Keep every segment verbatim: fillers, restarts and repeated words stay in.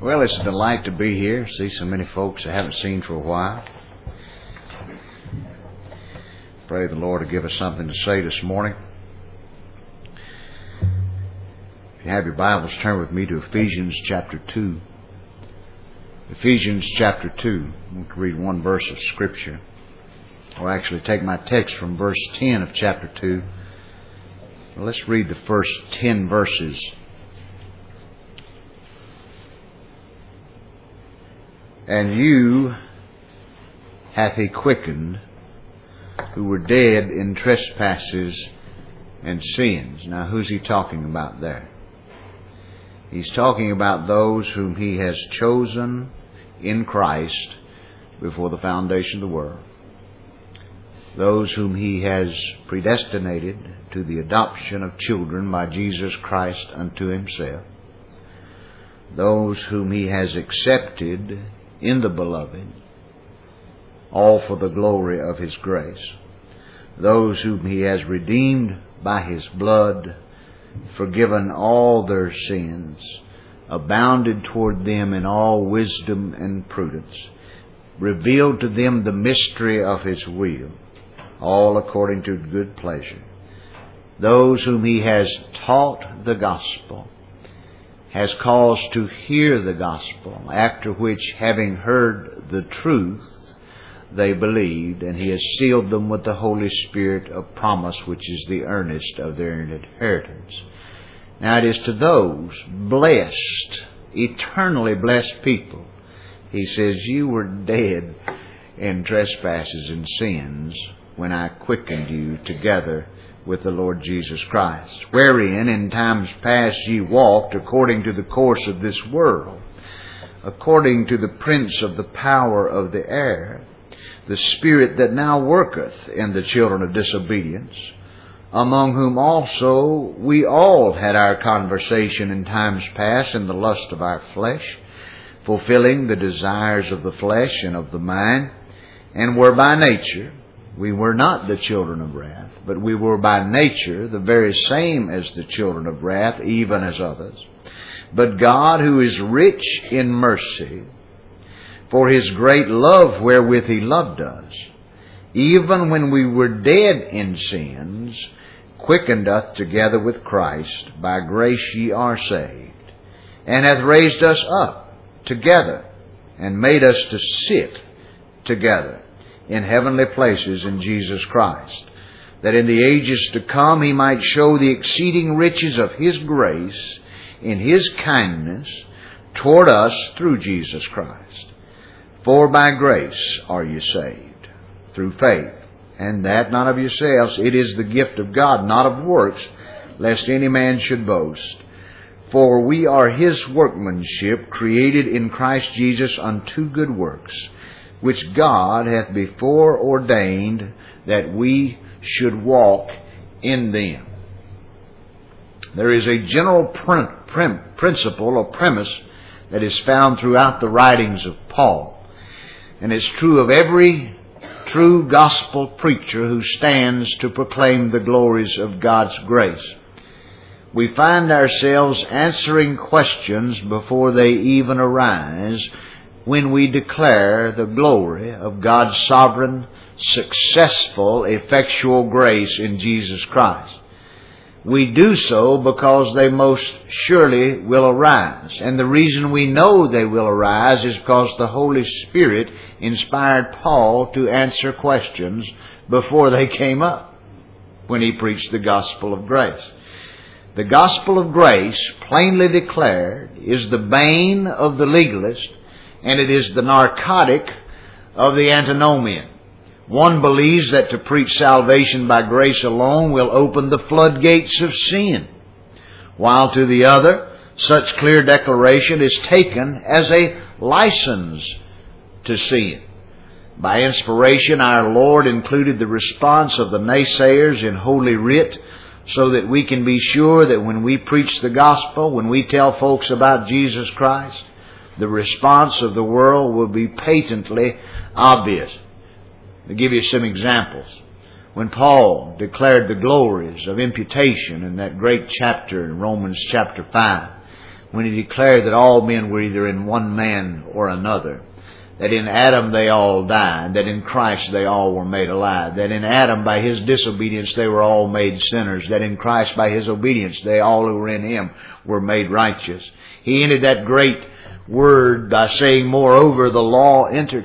Well, it's a delight to be here. See so many folks I haven't seen for a while. Pray the Lord to give us something to say this morning. If you have your Bibles, turn with me to Ephesians chapter two. Ephesians chapter two. I'm going to read one verse of Scripture. I'll actually take my text from verse ten of chapter two. Well, let's read the first ten verses. And you hath He quickened, who were dead in trespasses and sins. Now, who's He talking about there? He's talking about those whom He has chosen in Christ before the foundation of the world. Those whom He has predestinated to the adoption of children by Jesus Christ unto Himself. Those whom He has accepted in the Beloved, all for the glory of His grace. Those whom He has redeemed by His blood, forgiven all their sins, abounded toward them in all wisdom and prudence, revealed to them the mystery of His will, all according to good pleasure. Those whom He has taught the gospel, has caused to hear the gospel, after which, having heard the truth, they believed, and He has sealed them with the Holy Spirit of promise, which is the earnest of their inheritance. Now it is to those blessed, eternally blessed people, He says, you were dead in trespasses and sins when I quickened you together with the Lord Jesus Christ, wherein in times past ye walked according to the course of this world, according to the prince of the power of the air, the spirit that now worketh in the children of disobedience, among whom also we all had our conversation in times past in the lust of our flesh, fulfilling the desires of the flesh and of the mind, and were by nature, we were not the children of wrath, but we were by nature the very same as the children of wrath, even as others. But God, who is rich in mercy, for His great love wherewith He loved us, even when we were dead in sins, quickened us together with Christ. By grace ye are saved, and hath raised us up together, and made us to sit together in heavenly places in Jesus Christ, that in the ages to come He might show the exceeding riches of His grace in His kindness toward us through Jesus Christ. For by grace are you saved, through faith, and that not of yourselves, it is the gift of God, not of works, lest any man should boast. For we are His workmanship, created in Christ Jesus unto good works, which God hath before ordained that we should walk in them. There is a general prim- prim- principle or premise that is found throughout the writings of Paul. And it's true of every true gospel preacher who stands to proclaim the glories of God's grace. We find ourselves answering questions before they even arise when we declare the glory of God's sovereign, successful, effectual grace in Jesus Christ. We do so because they most surely will arise. And the reason we know they will arise is because the Holy Spirit inspired Paul to answer questions before they came up when he preached the gospel of grace. The gospel of grace, plainly declared, is the bane of the legalist, and it is the narcotic of the antinomian. One believes that to preach salvation by grace alone will open the floodgates of sin, while to the other, such clear declaration is taken as a license to sin. By inspiration, our Lord included the response of the naysayers in Holy Writ, so that we can be sure that when we preach the gospel, when we tell folks about Jesus Christ, the response of the world will be patently obvious. To give you some examples, when Paul declared the glories of imputation in that great chapter in Romans chapter five, when He declared that all men were either in one man or another. That in Adam they all died. That in Christ they all were made alive. That in Adam by his disobedience they were all made sinners. That in Christ by His obedience they all who were in Him were made righteous. He ended that great word by saying, moreover the law entered,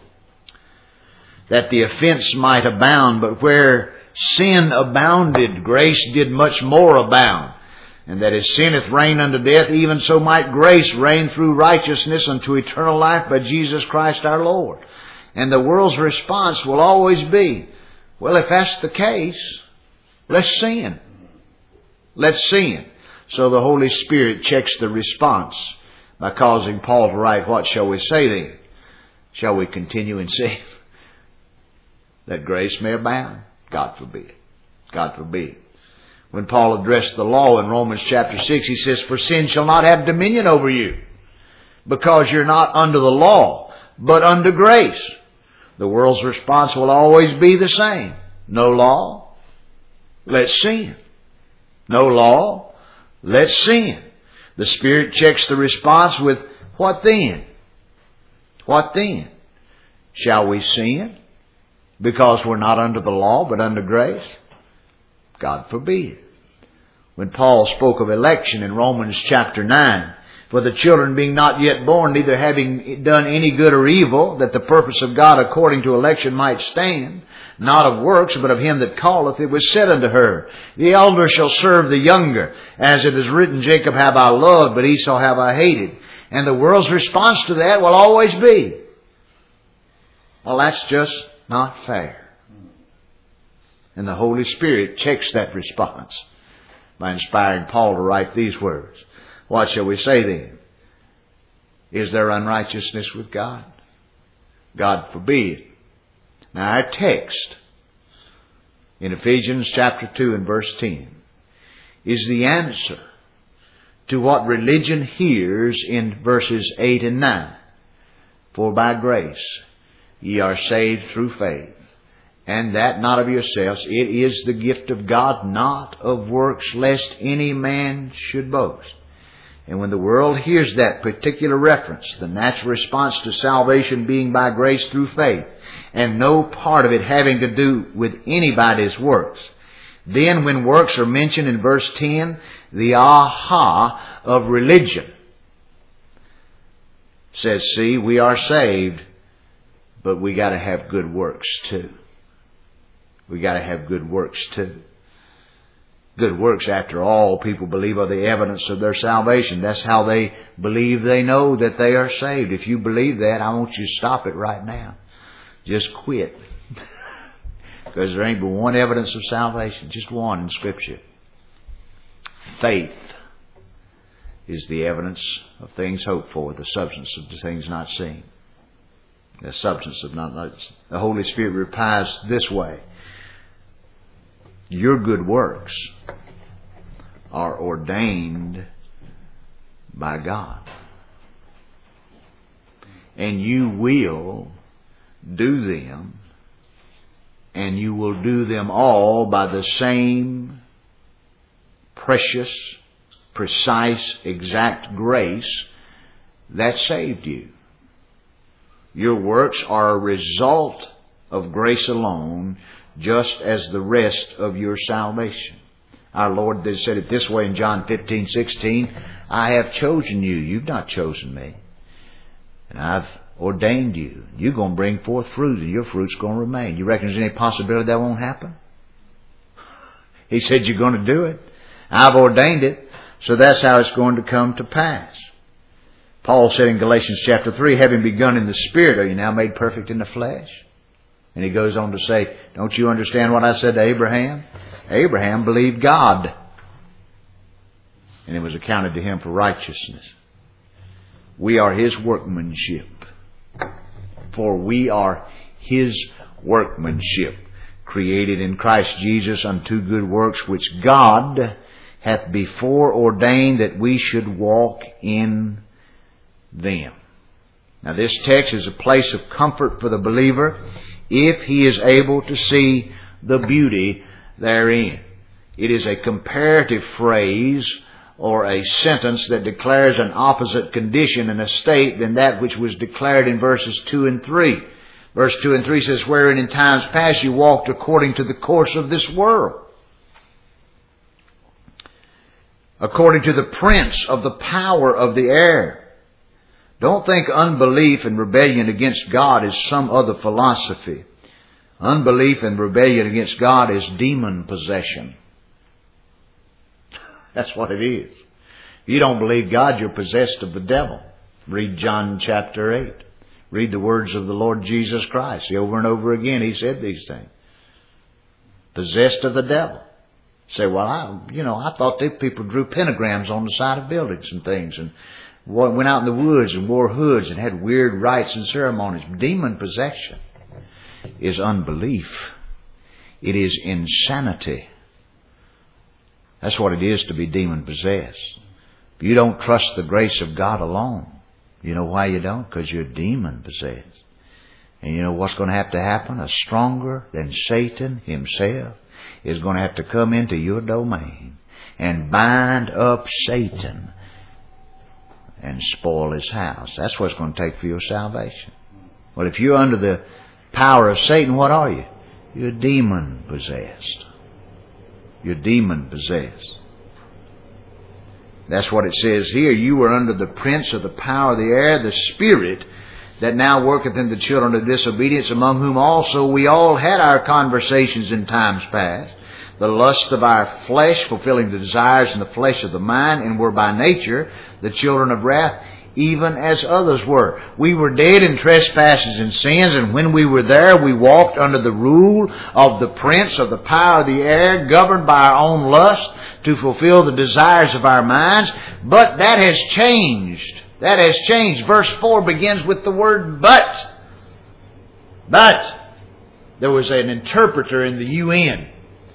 that the offense might abound. But where sin abounded, grace did much more abound. And that as sin hath reigned unto death, even so might grace reign through righteousness unto eternal life by Jesus Christ our Lord. And the world's response will always be, well, if that's the case, let's sin. Let's sin. So the Holy Spirit checks the response by causing Paul to write, what shall we say then? Shall we continue in sin, that grace may abound? God forbid. God forbid. When Paul addressed the law in Romans chapter six, he says, for sin shall not have dominion over you, because you're not under the law, but under grace. The world's response will always be the same. No law, let's sin. No law, let's sin. The Spirit checks the response with, what then? What then? Shall we sin because we're not under the law, but under grace? God forbid. When Paul spoke of election in Romans chapter nine, for the children being not yet born, neither having done any good or evil, that the purpose of God according to election might stand, not of works, but of Him that calleth, it was said unto her, the elder shall serve the younger. As it is written, Jacob have I loved, but Esau have I hated. And the world's response to that will always be, well, that's just not fair. And the Holy Spirit checks that response by inspiring Paul to write these words. What shall we say then? Is there unrighteousness with God? God forbid. Now our text in Ephesians chapter two and verse ten is the answer to what religion hears in verses eight and nine. For by grace ye are saved through faith, and that not of yourselves. It is the gift of God, not of works, lest any man should boast. And when the world hears that particular reference, the natural response to salvation being by grace through faith, and no part of it having to do with anybody's works, then when works are mentioned in verse ten, the aha of religion says, see, we are saved, but we got to have good works too. We got to have good works too. Good works, after all, people believe are the evidence of their salvation. That's how they believe they know that they are saved. If you believe that, I want you to stop it right now. Just quit. Because there ain't but one evidence of salvation. Just one in Scripture. Faith is the evidence of things hoped for, the substance of the things not seen. The substance of not, not the Holy Spirit replies this way. Your good works are ordained by God. And you will do them, and you will do them all by the same precious, precise, exact grace that saved you. Your works are a result of grace alone, just as the rest of your salvation. Our Lord said it this way in John fifteen sixteen, I have chosen you. You've not chosen me. And I've ordained you. You're going to bring forth fruit, and your fruit's going to remain. You reckon there's any possibility that won't happen? He said you're going to do it. I've ordained it, so that's how it's going to come to pass. Paul said in Galatians chapter three, having begun in the Spirit, are you now made perfect in the flesh? And he goes on to say, don't you understand what I said to Abraham? Abraham believed God, and it was accounted to him for righteousness. We are His workmanship. For we are His workmanship, created in Christ Jesus unto good works, which God hath before ordained that we should walk in them. Now this text is a place of comfort for the believer if he is able to see the beauty therein. It is a comparative phrase or a sentence that declares an opposite condition in a state than that which was declared in verses two and three. Verse two and three says, wherein in times past you walked according to the course of this world, according to the prince of the power of the air. Don't think unbelief and rebellion against God is some other philosophy. Unbelief and rebellion against God is demon possession. That's what it is. If you don't believe God, you're possessed of the devil. Read John chapter eight. Read the words of the Lord Jesus Christ. Over and over again He said these things. Possessed of the devil. Say, well, I, you know, I thought that people drew pentagrams on the side of buildings and things and went out in the woods and wore hoods and had weird rites and ceremonies. Demon possession is unbelief. It is insanity. That's what it is to be demon possessed. If you don't trust the grace of God alone, you know why you don't? Because you're demon possessed. And you know what's going to have to happen? A stronger than Satan himself is going to have to come into your domain and bind up Satan and spoil his house. That's what it's going to take for your salvation. Well, if you're under the power of Satan, what are you? You're demon possessed. You're demon possessed. That's what it says here. You were under the prince of the power of the air, the spirit that now worketh in the children of disobedience, among whom also we all had our conversations in times past, the lust of our flesh, fulfilling the desires in the flesh of the mind, and were by nature the children of wrath, even as others were. We were dead in trespasses and sins, and when we were there, we walked under the rule of the prince of the power of the air, governed by our own lust to fulfill the desires of our minds. But that has changed. That has changed. Verse four begins with the word but. But there was an interpreter in the U N,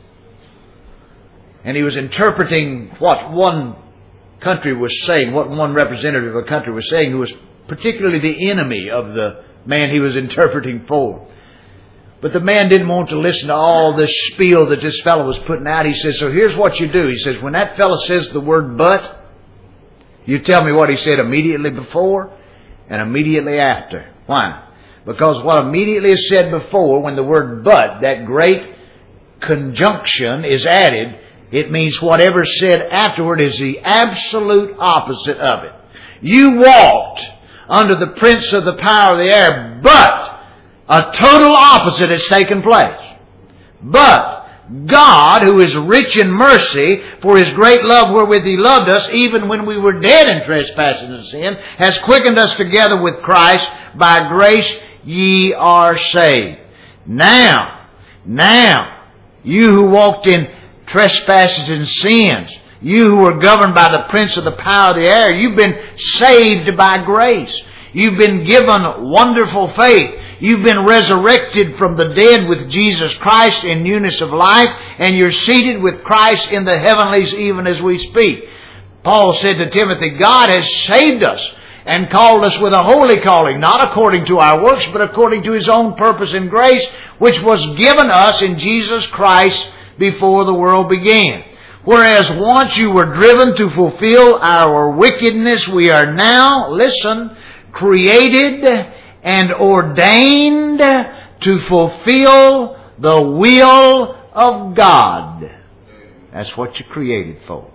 and he was interpreting what one country was saying, what one representative of a country was saying, who was particularly the enemy of the man he was interpreting for. But the man didn't want to listen to all this spiel that this fellow was putting out. He says, so here's what you do. He says, when that fellow says the word but, you tell me what he said immediately before and immediately after. Why? Because what immediately is said before, when the word but, that great conjunction, is added, it means whatever said afterward is the absolute opposite of it. You walked under the prince of the power of the air, but a total opposite has taken place. But God, who is rich in mercy, for His great love wherewith He loved us, even when we were dead in trespasses and sin, has quickened us together with Christ. By grace ye are saved. Now, now, you who walked in trespasses and sins, you who were governed by the prince of the power of the air, you've been saved by grace. You've been given wonderful faith. You've been resurrected from the dead with Jesus Christ in newness of life, and you're seated with Christ in the heavenlies even as we speak. Paul said to Timothy, God has saved us and called us with a holy calling, not according to our works, but according to His own purpose and grace, which was given us in Jesus Christ before the world began. Whereas once you were driven to fulfill our wickedness, we are now, listen, created and ordained to fulfill the will of God. That's what you're created for.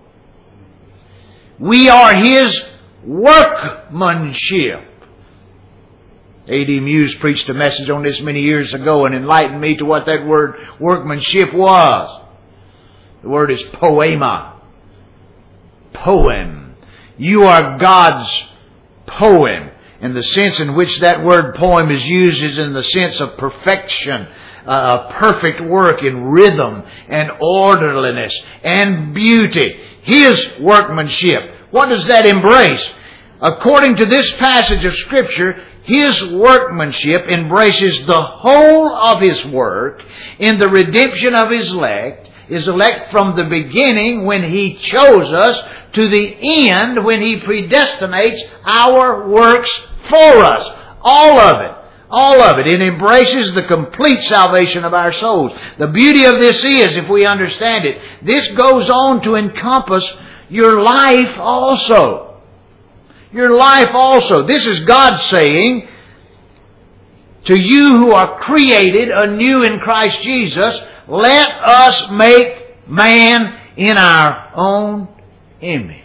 We are His workmanship. A D Muse preached a message on this many years ago and enlightened me to what that word workmanship was. The word is poema. Poem. You are God's poem. And the sense in which that word poem is used is in the sense of perfection, uh, perfect work in rhythm and orderliness and beauty. His workmanship. What does that embrace? According to this passage of Scripture, His workmanship embraces the whole of His work in the redemption of His elect, His elect from the beginning when He chose us to the end when He predestinates our works for us. All of it. All of it. It embraces the complete salvation of our souls. The beauty of this is, if we understand it, this goes on to encompass your life also. Your life also. This is God saying to you who are created anew in Christ Jesus, let us make man in our own image.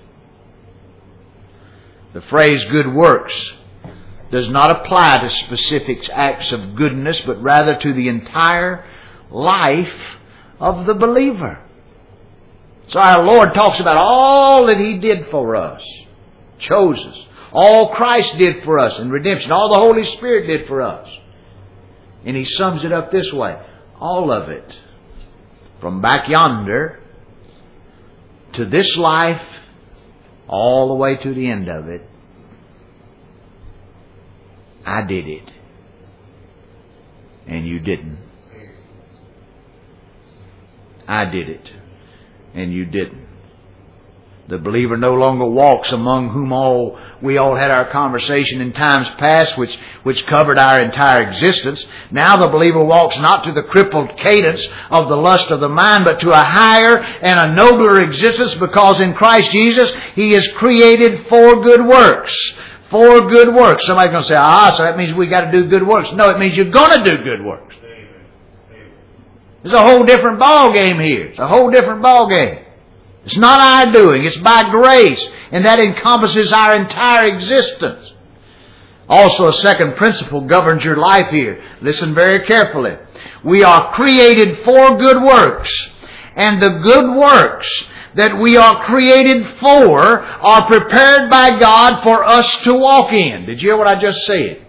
The phrase good works does not apply to specific acts of goodness, but rather to the entire life of the believer. So our Lord talks about all that He did for us, chose us, all Christ did for us in redemption, all the Holy Spirit did for us. And He sums it up this way, all of it, from back yonder to this life, all the way to the end of it, I did it. And you didn't. I did it. And you didn't. The believer no longer walks among whom all we all had our conversation in times past, which, which covered our entire existence. Now the believer walks not to the crippled cadence of the lust of the mind, but to a higher and a nobler existence, because in Christ Jesus He is created for good works. For good works. Somebody's going to say, ah, so that means we got to do good works. No, it means you're going to do good works. There's a whole different ball game here. It's a whole different ball game. It's not our doing. It's by grace. And that encompasses our entire existence. Also, a second principle governs your life here. Listen very carefully. We are created for good works. And the good works that we are created for are prepared by God for us to walk in. Did you hear what I just said?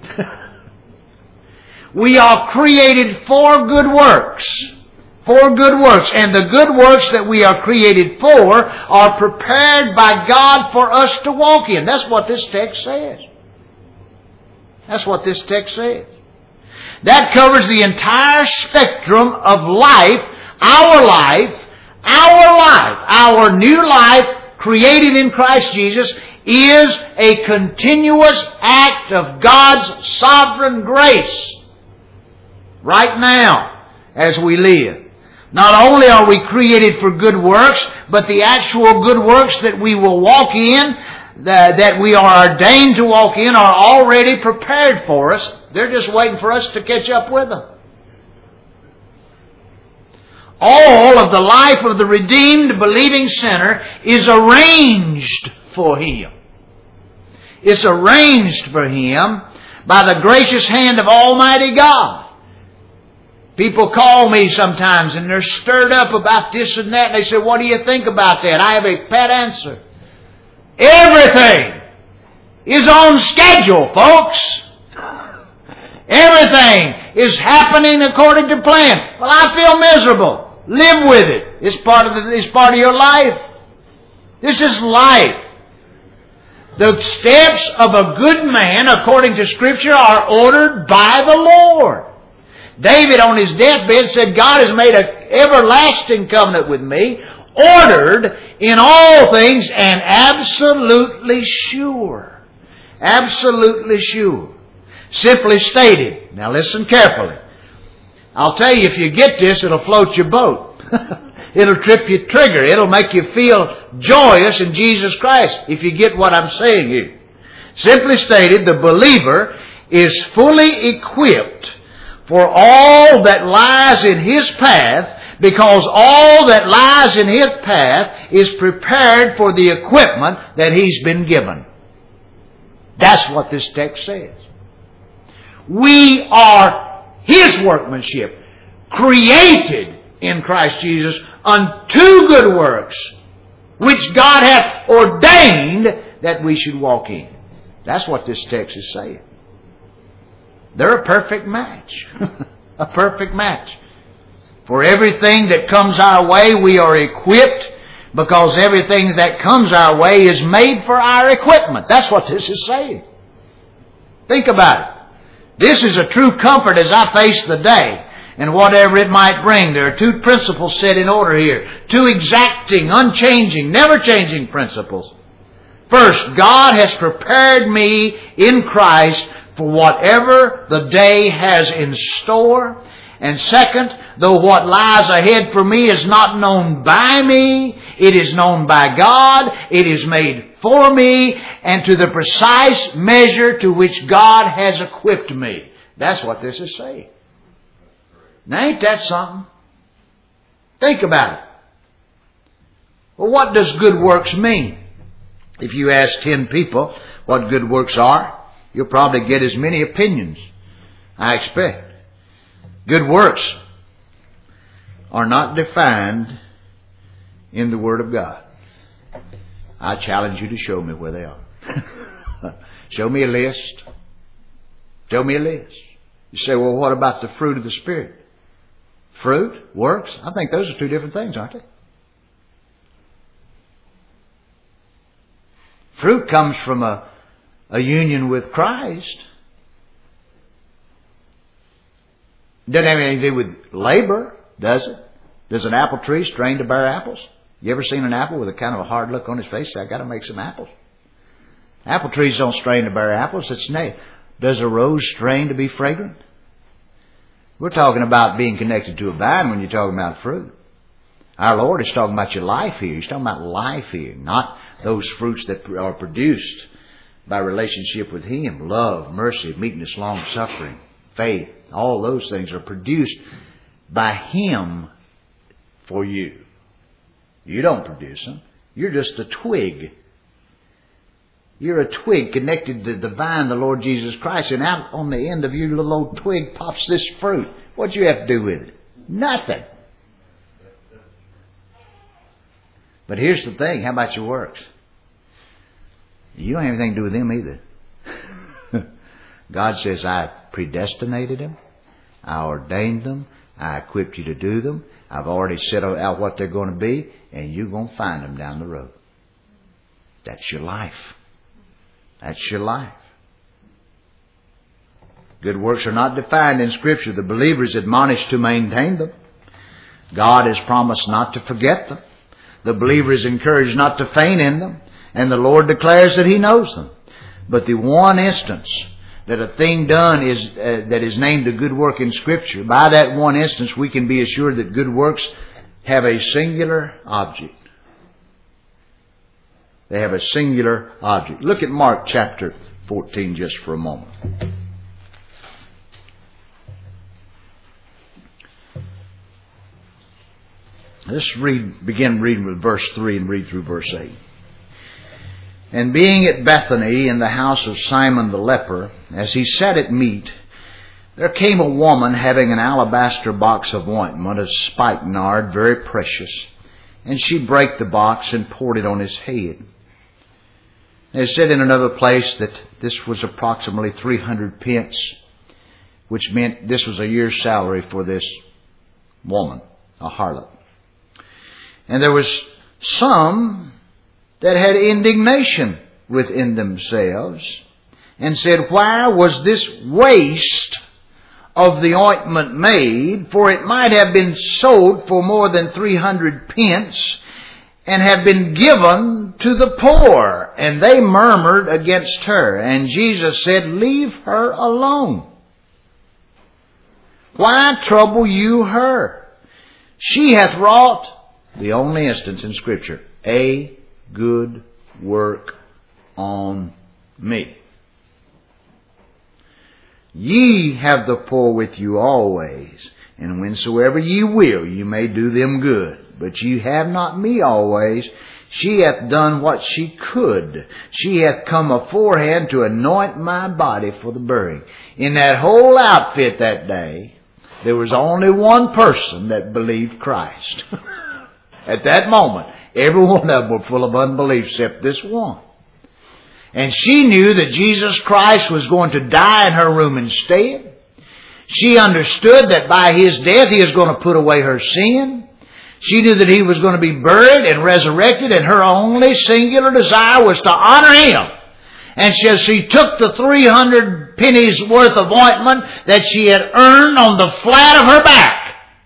We are created for good works. For good works. And the good works that we are created for are prepared by God for us to walk in. That's what this text says. That's what this text says. That covers the entire spectrum of life, our life, our life, our new life created in Christ Jesus is a continuous act of God's sovereign grace right now as we live. Not only are we created for good works, but the actual good works that we will walk in, that, that we are ordained to walk in, are already prepared for us. They're just waiting for us to catch up with them. All of the life of the redeemed, believing sinner is arranged for him. It's arranged for him by the gracious hand of Almighty God. People call me sometimes and they're stirred up about this and that. And they say, what do you think about that? I have a pat answer. Everything is on schedule, folks. Everything is happening according to plan. Well, I feel miserable. Live with it. It's part of the, it's part of your life. This is life. The steps of a good man, according to Scripture, are ordered by the Lord. David on his deathbed said, God has made an everlasting covenant with me, ordered in all things and absolutely sure. Absolutely sure. Simply stated. Now listen carefully. I'll tell you, if you get this, it'll float your boat. It'll trip your trigger. It'll make you feel joyous in Jesus Christ if you get what I'm saying here. Simply stated, the believer is fully equipped for all that lies in his path, because all that lies in his path is prepared for the equipment that he's been given. That's what this text says. We are His workmanship, created in Christ Jesus unto good works, which God hath ordained that we should walk in. That's what this text is saying. They're a perfect match. A perfect match. For everything that comes our way, we are equipped, because everything that comes our way is made for our equipment. That's what this is saying. Think about it. This is a true comfort as I face the day and whatever it might bring. There are two principles set in order here. Two exacting, unchanging, never-changing principles. First, God has prepared me in Christ for whatever the day has in store. And second, though what lies ahead for me is not known by me, It is known by God. It is made for me and to the precise measure to which God has equipped me. That's what this is saying. Now ain't that something? Think about it. Well, what does good works mean? If you ask ten people what good works are, you'll probably get as many opinions, I expect. Good works are not defined in the Word of God. I challenge you to show me where they are. Show me a list. Show me a list. You say, well, what about the fruit of the Spirit? Fruit, works, I think those are two different things, aren't they? Fruit comes from a, a union with Christ. Doesn't have anything to do with labor, does it? Does an apple tree strain to bear apples? You ever seen an apple with a kind of a hard look on his face? Say, I got to make some apples. Apple trees don't strain to bear apples. It's nay. Does a rose strain to be fragrant? We're talking about being connected to a vine when you're talking about fruit. Our Lord is talking about your life here. He's talking about life here, not those fruits that are produced by relationship with Him. Love, mercy, meekness, long-suffering, faith. All those things are produced by Him for you. You don't produce them. You're just a twig. You're a twig connected to the vine, the Lord Jesus Christ. And out on the end of your little old twig pops this fruit. What do you have to do with it? Nothing. But here's the thing. How about your works? You don't have anything to do with them either. God says, I predestinated them. I ordained them. I equipped you to do them. I've already set out what they're going to be. And you're going to find them down the road. That's your life. That's your life. Good works are not defined in Scripture. The believer is admonished to maintain them. God has promised not to forget them. The believer is encouraged not to faint in them. And the Lord declares that He knows them. But the one instance that a thing done is uh, that is named a good work in Scripture, by that one instance we can be assured that good works have a singular object. They have a singular object. Look at Mark chapter fourteen just for a moment. Let's read, begin reading with verse three and read through verse eight. And being at Bethany in the house of Simon the leper, as he sat at meat, there came a woman having an alabaster box of ointment of spikenard, very precious. And she brake the box and poured it on his head. They said in another place that this was approximately three hundred pence, which meant this was a year's salary for this woman, a harlot. And there was some that had indignation within themselves and said, why was this waste of the ointment made? For it might have been sold for more than three hundred pence and have been given to the poor. And they murmured against her. And Jesus said, leave her alone. Why trouble you her? She hath wrought, the only instance in Scripture, a good work on me. Ye have the poor with you always, and whensoever ye will, you may do them good. But ye have not me always. She hath done what she could. She hath come aforehand to anoint my body for the burying. In that whole outfit that day, there was only one person that believed Christ. At that moment, every one of them were full of unbelief except this one. And she knew that Jesus Christ was going to die in her room instead. She understood that by His death He was going to put away her sin. She knew that He was going to be buried and resurrected, and her only singular desire was to honor Him. And so she took the three hundred pennies worth of ointment that she had earned on the flat of her back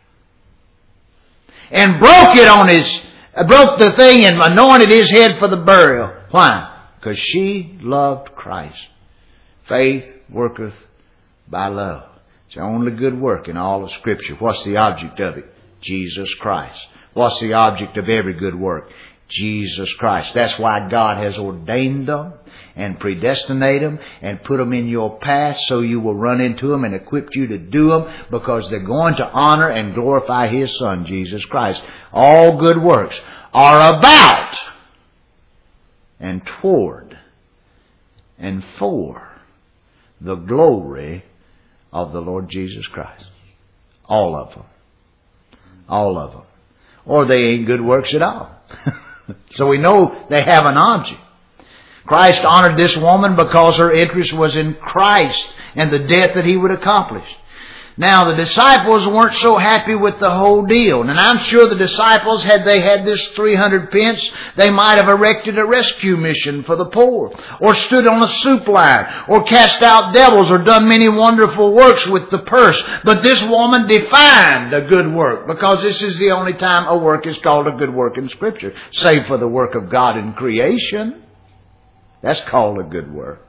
and broke it on his, broke the thing and anointed his head for the burial. Why? Because she loved Christ. Faith worketh by love. It's the only good work in all of Scripture. What's the object of it? Jesus Christ. What's the object of every good work? Jesus Christ. That's why God has ordained them and predestinated them and put them in your path so you will run into them and equip you to do them, because they're going to honor and glorify His Son, Jesus Christ. All good works are about and toward and for the glory of the Lord Jesus Christ. All of them. All of them. Or they ain't good works at all. So we know they have an object. Christ honored this woman because her interest was in Christ and the death that He would accomplish. Now, the disciples weren't so happy with the whole deal. And I'm sure the disciples, had they had this three hundred pence, they might have erected a rescue mission for the poor, or stood on a soup line, or cast out devils, or done many wonderful works with the purse. But this woman defined a good work, because this is the only time a work is called a good work in Scripture, save for the work of God in creation. That's called a good work.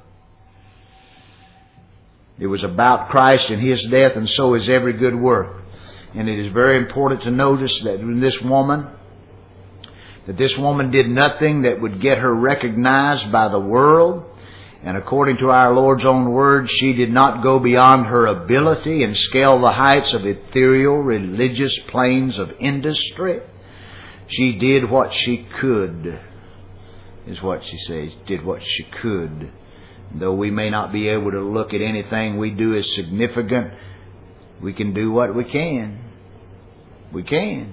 It was about Christ and His death, and so is every good work. And it is very important to notice that in this woman, that this woman did nothing that would get her recognized by the world. And according to our Lord's own words, she did not go beyond her ability and scale the heights of ethereal religious planes of industry. She did what she could, is what she says, did what she could. Though we may not be able to look at anything we do as significant, we can do what we can. We can.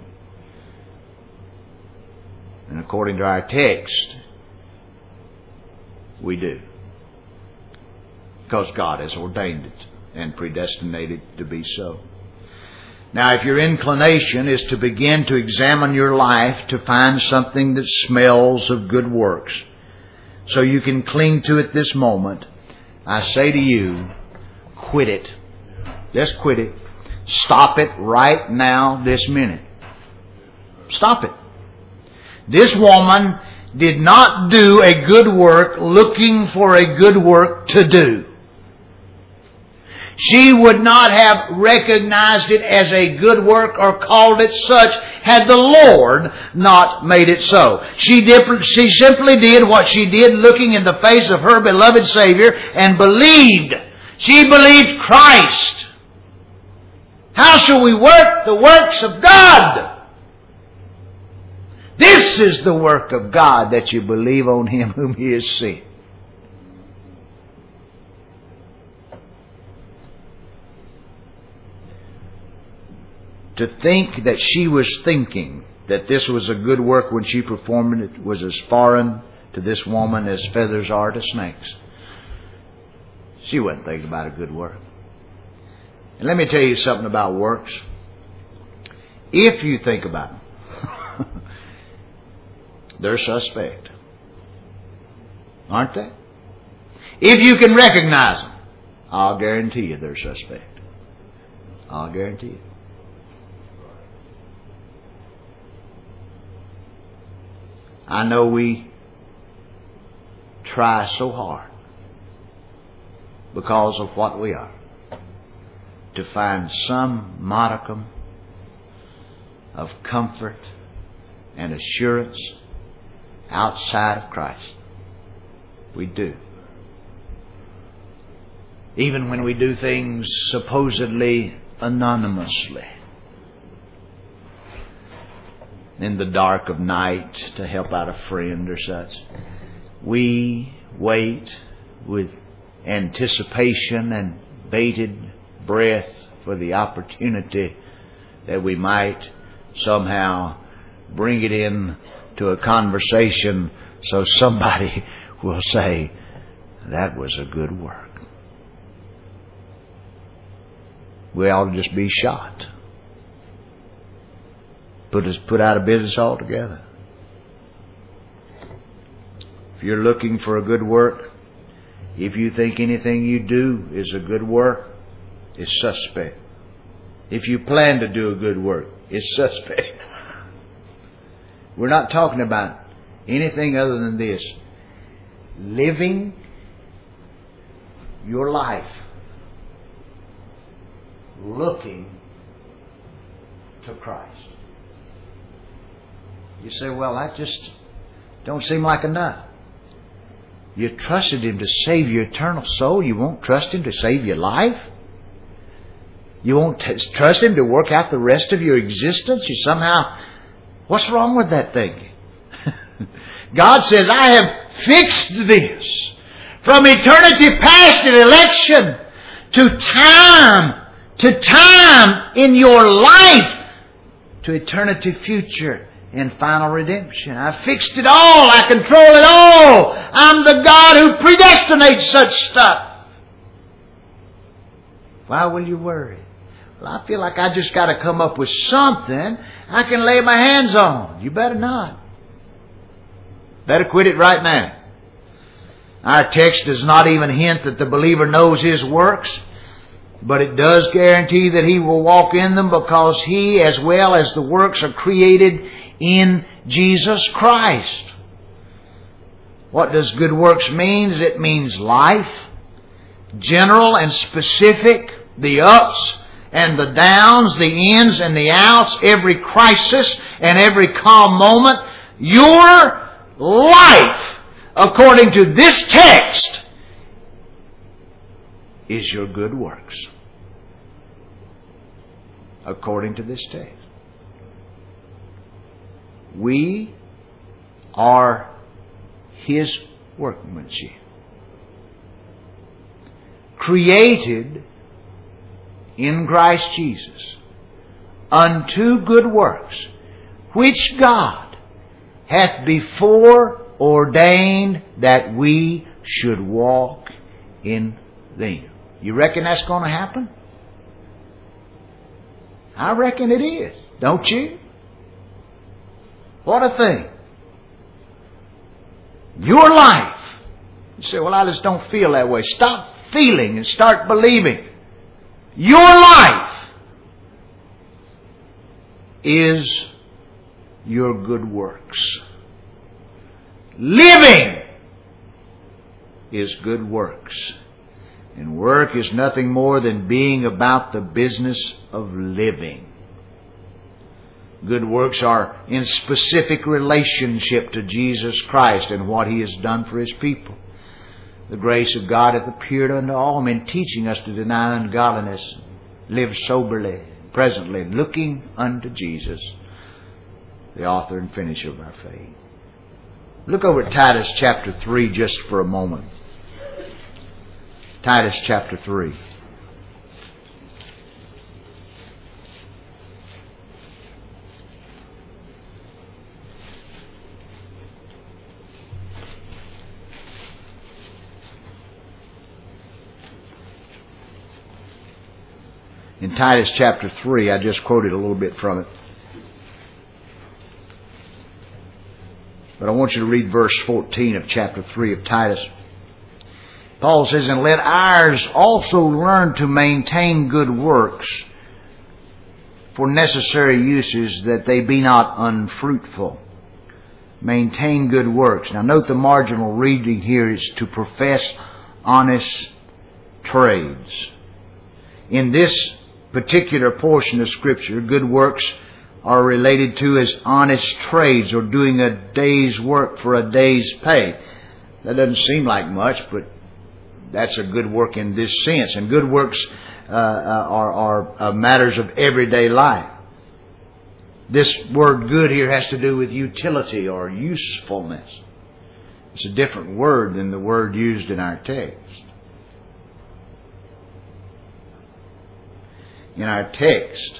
And according to our text, we do. Because God has ordained it and predestinated it to be so. Now, if your inclination is to begin to examine your life to find something that smells of good works, so you can cling to it this moment, I say to you, quit it. Just quit it. Stop it right now, this minute. Stop it. This woman did not do a good work looking for a good work to do. She would not have recognized it as a good work or called it such had the Lord not made it so. She, did, she simply did what she did looking in the face of her beloved Savior and believed. She believed Christ. How shall we work the works of God? This is the work of God, that you believe on Him whom He has sent. To think that she was thinking that this was a good work when she performed it was as foreign to this woman as feathers are to snakes. She wasn't thinking about a good work. And let me tell you something about works. If you think about them, they're suspect. Aren't they? If you can recognize them, I'll guarantee you they're suspect. I'll guarantee you. I know we try so hard, because of what we are, to find some modicum of comfort and assurance outside of Christ. We do. Even when we do things supposedly anonymously, in the dark of night to help out a friend or such, we wait with anticipation and bated breath for the opportunity that we might somehow bring it in to a conversation so somebody will say, that was a good work. We ought to just be shot. Put us put out of business altogether. If you're looking for a good work, if you think anything you do is a good work, it's suspect. If you plan to do a good work, it's suspect. We're not talking about anything other than this. Living your life looking to Christ. You say, well, that just don't seem like enough. You trusted Him to save your eternal soul. You won't trust Him to save your life? You won't t- trust Him to work out the rest of your existence? You somehow... What's wrong with that thinking? God says, I have fixed this from eternity past in election to time, to time in your life, to eternity future in final redemption. I fixed it all. I control it all. I'm the God who predestinates such stuff. Why will you worry? Well, I feel like I just got to come up with something I can lay my hands on. You better not. Better quit it right now. Our text does not even hint that the believer knows his works, but it does guarantee that he will walk in them because he, as well as the works, are created in Jesus Christ. What does good works mean? It means life, general and specific, the ups and the downs, the ins and the outs, every crisis and every calm moment. Your life, according to this text, is your good works. According to this text. We are His workmanship. Created in Christ Jesus unto good works, which God hath before ordained that we should walk in them. You reckon that's going to happen? I reckon it is. Don't you? What a thing. Your life. You say, well, I just don't feel that way. Stop feeling and start believing. Your life is your good works. Living is good works. And work is nothing more than being about the business of living. Good works are in specific relationship to Jesus Christ and what He has done for His people. The grace of God hath appeared unto all men, teaching us to deny ungodliness, live soberly, presently, looking unto Jesus, the author and finisher of our faith. Look over at Titus chapter three just for a moment. Titus chapter three. In Titus chapter three, I just quoted a little bit from it. But I want you to read verse fourteen of chapter three of Titus. Paul says, and let ours also learn to maintain good works for necessary uses, that they be not unfruitful. Maintain good works. Now note the marginal reading here is to profess honest trades. In this particular portion of Scripture, good works are related to as honest trades, or doing a day's work for a day's pay. That doesn't seem like much, but that's a good work in this sense. And good works uh, are, are uh, matters of everyday life. This word good here has to do with utility or usefulness. It's a different word than the word used in our text. In our text,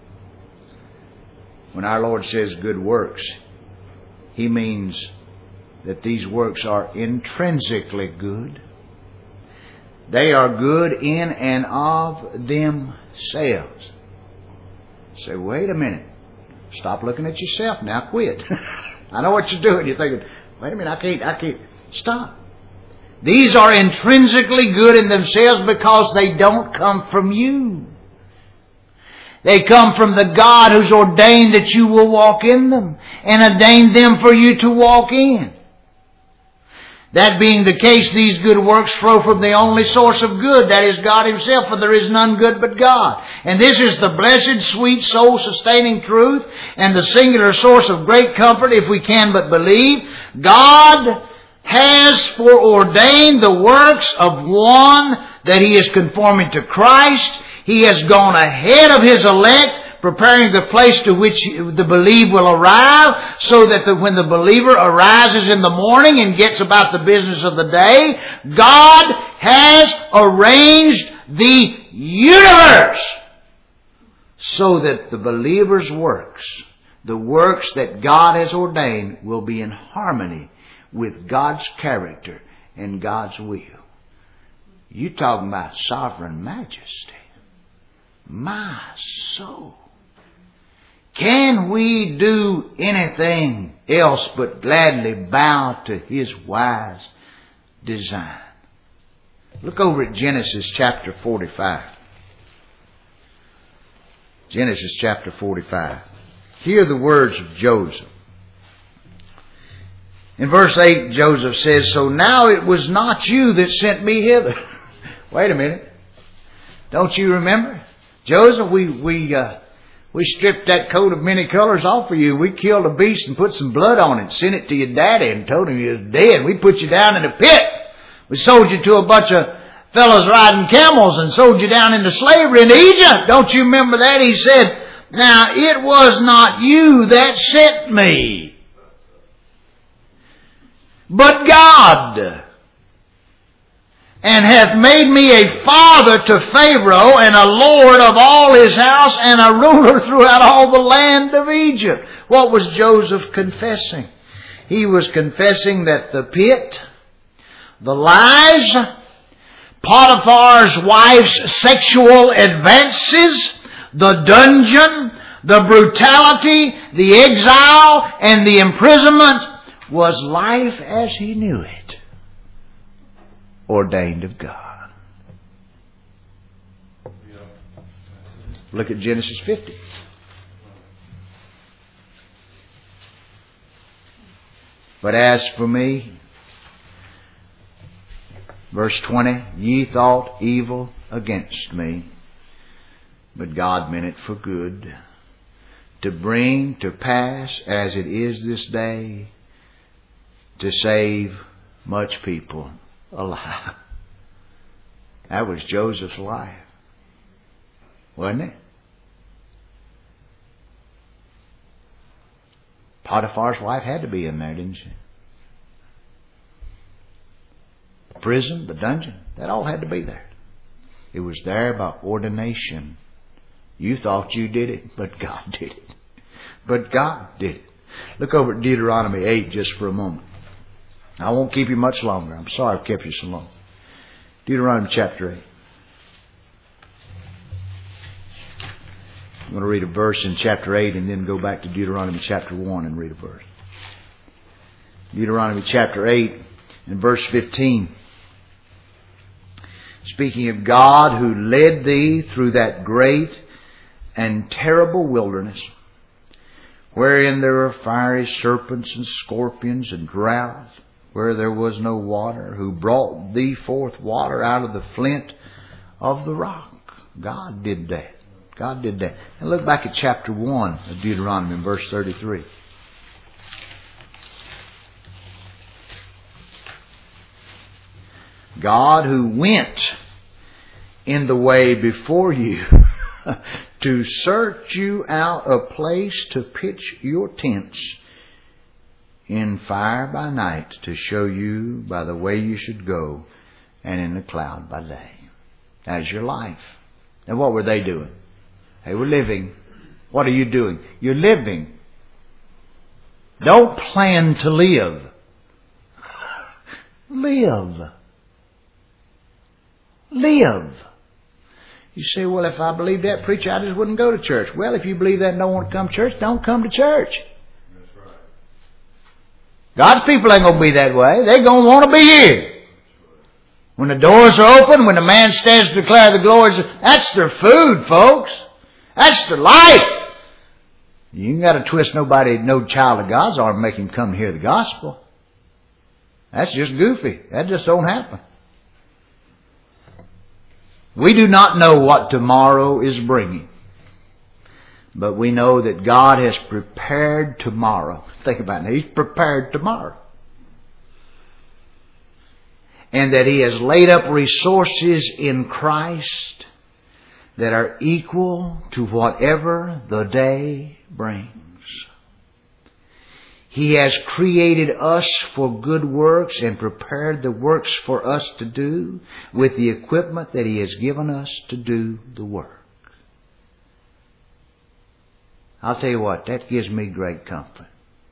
when our Lord says good works, He means that these works are intrinsically good. They are good in and of themselves. Say, wait a minute. Stop looking at yourself now. Quit. I know what you're doing. You're thinking, wait a minute, I can't, I can't. Stop. These are intrinsically good in themselves because they don't come from you. They come from the God who's ordained that you will walk in them and ordained them for you to walk in. That being the case, these good works flow from the only source of good, that is God Himself, for there is none good but God. And this is the blessed, sweet, soul-sustaining truth and the singular source of great comfort if we can but believe. God has foreordained the works of one that He is conforming to Christ. He has gone ahead of His elect, preparing the place to which the believed will arrive, so that the, when the believer arises in the morning and gets about the business of the day, God has arranged the universe so that the believer's works, the works that God has ordained, will be in harmony with God's character and God's will. You talking about sovereign majesty. My soul. Can we do anything else but gladly bow to His wise design? Look over at Genesis chapter forty-five. Genesis chapter forty-five. Hear the words of Joseph. In verse eight, Joseph says, "So now it was not you that sent me hither." Wait a minute. Don't you remember? Joseph, we, we, uh, we stripped that coat of many colors off for you. We killed a beast and put some blood on it, sent it to your daddy and told him you was dead. We put you down in a pit. We sold you to a bunch of fellows riding camels and sold you down into slavery in Egypt. Don't you remember that? He said, "Now it was not you that sent me, but God, and hath made me a father to Pharaoh, and a lord of all his house, and a ruler throughout all the land of Egypt." What was Joseph confessing? He was confessing that the pit, the lies, Potiphar's wife's sexual advances, the dungeon, the brutality, the exile, and the imprisonment was life as he knew it, ordained of God. Look at Genesis fifty. "But as for me," verse twenty, "ye thought evil against me, but God meant it for good, to bring to pass as it is this day, to save much people alive." That was Joseph's life, wasn't it? Potiphar's wife had to be in there, didn't she? The prison, the dungeon, that all had to be there. It was there by ordination. You thought you did it, but God did it. But God did it. Look over at Deuteronomy eight just for a moment. I won't keep you much longer. I'm sorry I've kept you so long. Deuteronomy chapter eight. I'm going to read a verse in chapter eight and then go back to Deuteronomy chapter one and read a verse. Deuteronomy chapter eight and verse fifteen. "Speaking of God who led thee through that great and terrible wilderness, wherein there are fiery serpents and scorpions and droughts, where there was no water, who brought thee forth water out of the flint of the rock." God did that. God did that. And look back at chapter one of Deuteronomy, verse thirty-three. "God who went in the way before you to search you out a place to pitch your tents, in fire by night, to show you by the way you should go, and in the cloud by day." That's your life. And what were they doing? They were living. What are you doing? You're living. Don't plan to live. Live. Live. You say, "Well, if I believe that, preacher, I just wouldn't go to church." Well, if you believe that and don't want to come to church, don't come to church. God's people ain't going to be that way. They're going to want to be here. When the doors are open, when the man stands to declare the glories, that's their food, folks. That's their life. You ain't got to twist nobody, no child of God's arm, and make him come to hear the gospel. That's just goofy. That just don't happen. We do not know what tomorrow is bringing. But we know that God has prepared tomorrow. Think about it. He's prepared tomorrow. And that He has laid up resources in Christ that are equal to whatever the day brings. He has created us for good works and prepared the works for us to do with the equipment that He has given us to do the work. I'll tell you what, that gives me great comfort.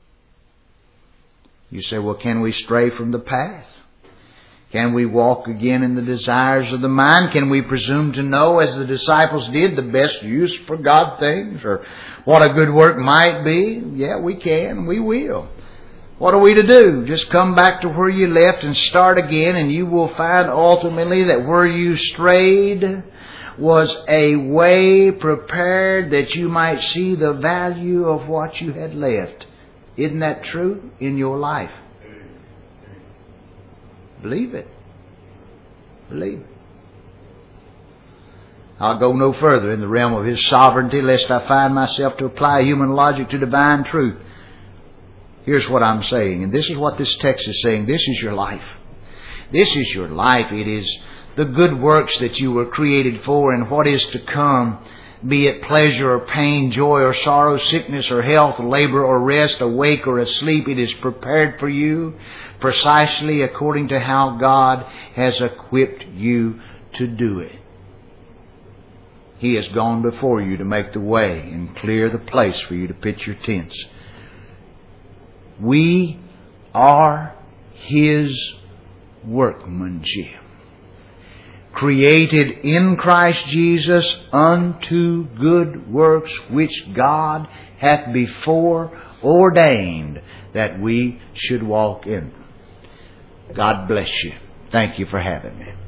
You say, well, can we stray from the path? Can we walk again in the desires of the mind? Can we presume to know, as the disciples did, the best use for God things, or what a good work might be? Yeah, we can. We will. What are we to do? Just come back to where you left and start again, and you will find ultimately that where you strayed was a way prepared that you might see the value of what you had left. Isn't that true in your life? Believe it. Believe it. I'll go no further in the realm of His sovereignty, lest I find myself to apply human logic to divine truth. Here's what I'm saying, and this is what this text is saying. This is your life. This is your life. It is the good works that you were created for, and what is to come, be it pleasure or pain, joy or sorrow, sickness or health, labor or rest, awake or asleep. It is prepared for you precisely according to how God has equipped you to do it. He has gone before you to make the way and clear the place for you to pitch your tents. We are His workmanship, created in Christ Jesus unto good works, which God hath before ordained that we should walk in. God bless you. Thank you for having me.